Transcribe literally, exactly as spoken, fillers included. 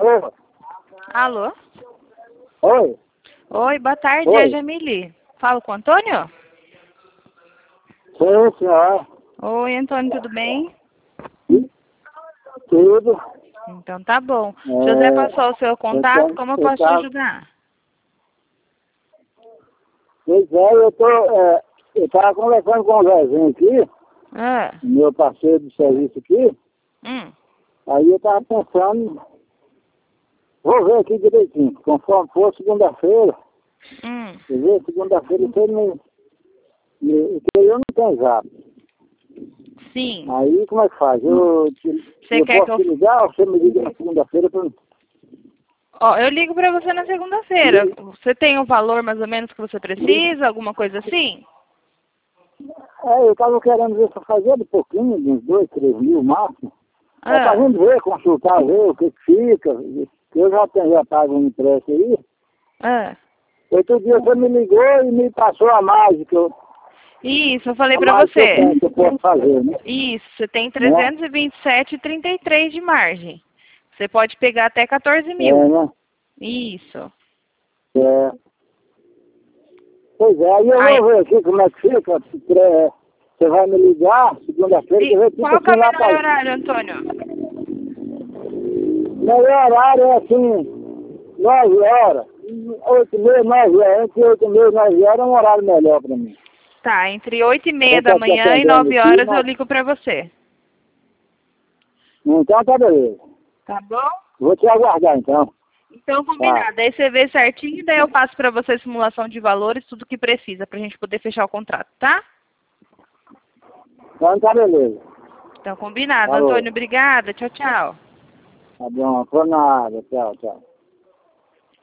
Alô? Alô? Oi? Oi, boa tarde, Oi? é a Jamile. Falo com o Antônio? Sim, senhora. Oi, Antônio, tudo bem? Tudo. Então tá bom. É, José passou o seu eu contato, tô, como eu eu posso te tava, ajudar? pois é, eu tô, é, eu tava conversando com o Zezinho aqui, Ah, meu parceiro de serviço aqui, hum, aí eu tava pensando, vou ver aqui direitinho, conforme for segunda-feira, hum. quer ver, segunda-feira você me, me, porque eu não tenho zap. Sim. Aí como é que faz? Eu, te- Você eu quer que posso eu... te ligar ou você me liga na segunda-feira pra... Ó, eu ligo pra você na segunda-feira. Você tem o valor mais ou menos que você precisa, alguma coisa assim? É, eu tava querendo ver se eu fazia de pouquinho, de uns dois, três mil máximo. É pra Ah, gente ver, consultar, ver o que que fica. Eu já tenho, já pago um empréstimo aí. ah. Outro dia você me ligou e me passou a margem que eu, Isso, eu falei a pra margem que eu você. tenho, que eu posso fazer, né? Isso, você tem Né? trezentos e vinte e sete vírgula trinta e três de margem. Você pode pegar até quatorze É, mil. né? Isso. É. Pois é, aí eu Aí, vou ver aqui como é que fica. É, você vai me ligar segunda-feira, que e eu ver tipo qual que é assim o lá melhor para... horário, Antônio? Melhor horário é assim, nove horas. Oito e meia, nove horas. Entre oito e meia e nove horas é um horário melhor para mim. Tá, entre oito e meia Eu da estou te manhã e atendendo nove aqui, horas eu mas... ligo pra você. Então tá beleza. Tá bom? Vou te aguardar então. Então, Tá. combinado. Aí você vê certinho e daí eu passo pra você a simulação de valores, tudo que precisa pra gente poder fechar o contrato, tá? Então tá beleza. Então, combinado. Falou. Antônio, obrigada. Tchau, tchau. Tá bom. Por nada. Tchau, tchau.